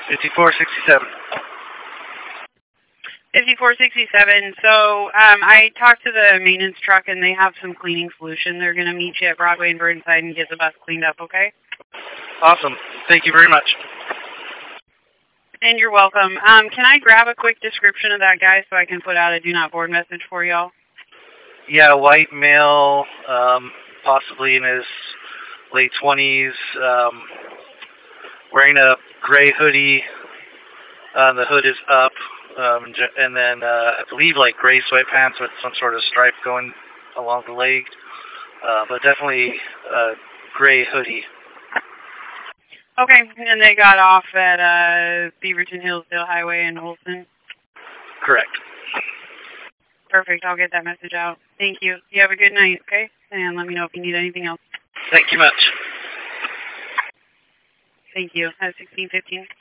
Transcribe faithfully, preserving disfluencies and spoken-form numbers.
fifty-four sixty-seven. fifty-four sixty-seven. So um, I talked to the maintenance truck, and they have some cleaning solution. They're going to meet you at Broadway and Burnside and get the bus cleaned up, okay? Awesome. Thank you very much. And you're welcome. Um, can I grab a quick description of that guy so I can put out a do not board message for y'all? Yeah, white male, um, possibly in his late twenties, um, wearing a gray hoodie. Uh, the hood is up, um, and then uh, I believe like gray sweatpants with some sort of stripe going along the leg, uh, but definitely a gray hoodie. Okay, and they got off at uh, Beaverton Hillsdale Highway in Olson? Correct. Perfect, I'll get that message out. Thank you. You have a good night, okay? And let me know if you need anything else. Thank you much. Thank you. Have sixteen fifteen.